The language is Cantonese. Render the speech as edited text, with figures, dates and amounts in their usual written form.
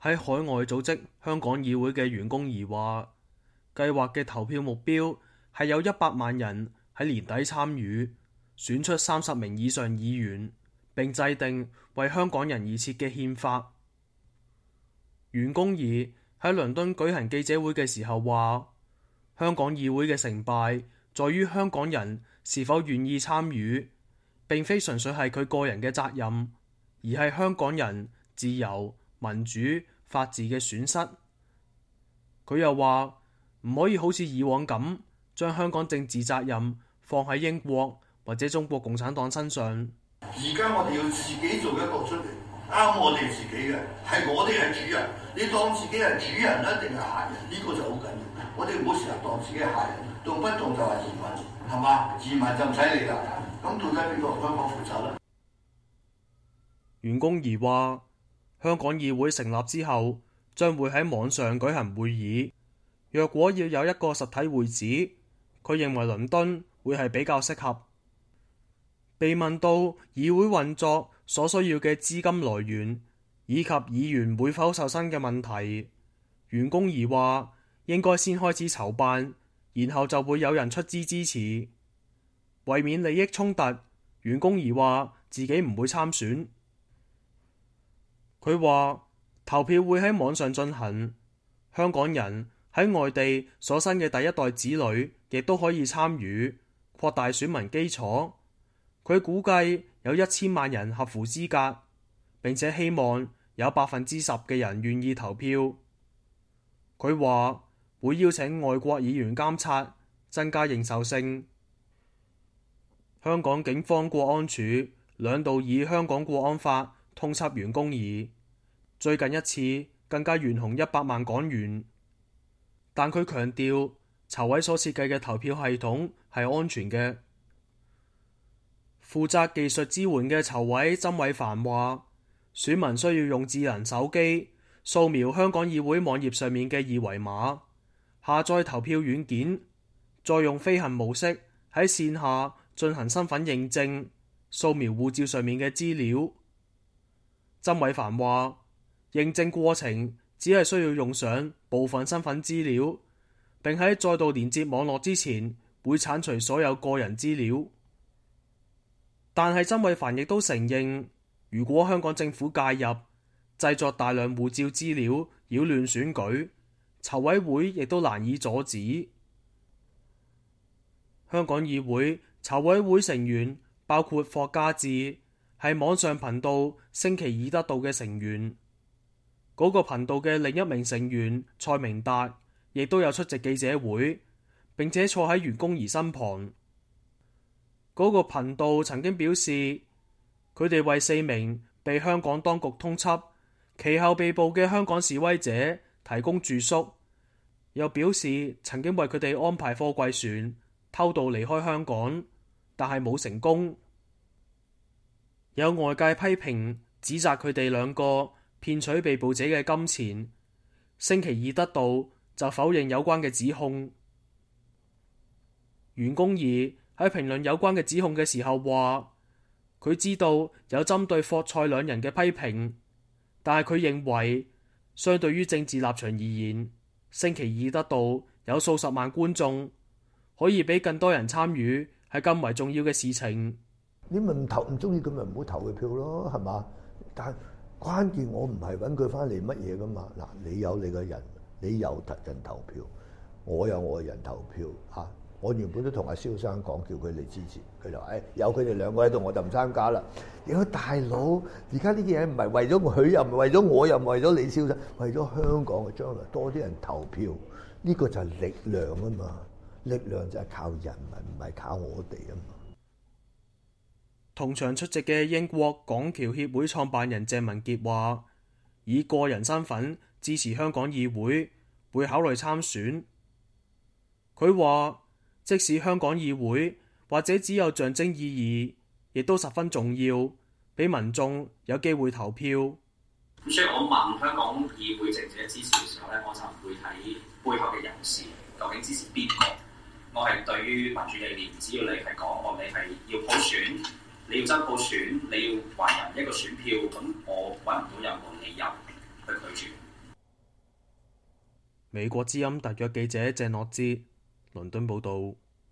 喺海外組織香港議會嘅袁弓夷話，計劃嘅投票目標係有100萬人喺年底參與，選出30名以上議員，並制定為香港人而設嘅憲法。袁弓夷喺倫敦舉行記者會嘅時候話，香港議會嘅成敗在於香港人是否願意參與，並非純粹係佢個人嘅責任，而係香港人自由、民主、法治嘅損失。佢又話唔可以好似以往咁將香港政治責任放喺英國或者中國共產黨身上。 而家我哋要自己做一個出嚟，啱我哋自己嘅，係我哋係主人。你當自己係主人咧，定係客人？呢個就好緊要。我哋唔好成日當自己係客人，動不動就係移民，係嘛？移民就唔使理啦。咁到底邊個同香港負責咧？ 袁弓夷話：香港議會成立之後，將會喺網上舉行會議。若果要有一個實體會址，佢認為倫敦會係比較適合。被問到議會運作所需要嘅資金來源以及議員會否受薪嘅問題，袁弓夷話應該先開始籌辦，然後就會有人出資支持。為免利益衝突，袁弓夷話自己唔會參選。佢話投票會喺網上進行，香港人喺外地所生嘅第一代子女亦都可以參與，擴大選民基礎。佢估計有1000萬人合乎資格，並且希望有10%嘅人願意投票。佢話會邀請外國議員監察，增加認受性。香港警方國安處2度以香港國安法通緝袁弓夷，最近一次更加懸紅100萬港元。但佢強調籌委所設計嘅投票系統係安全嘅。負責技術支援嘅籌委曾偉凡話，選民需要用智能手機掃描香港議會網頁上面嘅2維碼，下載投票軟件，再用飛行模式喺線下進行身份認證，掃描護照上面嘅資料。曾偉凡話，認證過程只係需要用上部分身份資料，並喺再度連接網絡之前會剷除所有個人資料。但係曾偉凡亦都承認，如果香港政府介入，製作大量護照資料擾亂選舉，籌委會亦都難以阻止。香港議會籌委會成員包括霍家志，係網上頻道升旗易得道嘅成員。嗰個頻道嘅另一名成員蔡明達亦都有出席記者會，並且坐喺袁弓夷身旁。嗰個頻道曾經表示，佢哋為4名被香港當局通緝，其後被捕嘅香港示威者提供住宿，又表示曾經為佢哋安排貨櫃船偷渡離開香港，但係冇成功。有外界批評指責佢哋2個騙取被捕者嘅金錢，升旗易得道就否認有關嘅指控。袁弓夷喺評論有關嘅指控嘅時候話，佢知道有針對霍蔡2人嘅批評，但係佢認為相對於政治立場而言，升旗易得道有數十萬觀眾，可以俾更多人參與係更為重要嘅事情。 你咪唔中意佢咪唔好投佢票咯，係嘛？但係關鍵我唔係揾佢翻嚟乜嘢噶嘛。嗱，你有你嘅人，你有人投票，我有我嘅人投票嚇。我原本都同阿蕭生講，叫佢嚟支持，佢就話：有佢哋2個喺度，我就唔參加啦。屌大佬，而家呢啲嘢唔係為咗佢，又唔係為咗我，又唔係為咗你蕭生，為咗香港嘅將來多啲人投票，呢個就係力量啊嘛！力量就係靠人民，唔係靠我哋啊嘛。 同場出席嘅英國港僑協會創辦人鄭文傑話：以個人身份支持香港議會，會考慮參選。佢話：即使香港議會或者只有象徵意義，亦都十分重要，俾民眾有機會投票。 咁所以我問香港議會值唔值得支持嘅時候咧，我就唔會睇背後嘅人士究竟支持邊個。我係對於民主理念，只要你係講我你係要普選，你要真普選，你要還人一個選票，咁我揾唔到任何理由去拒絕。 美國之音特約記者鄭諾之倫敦報導。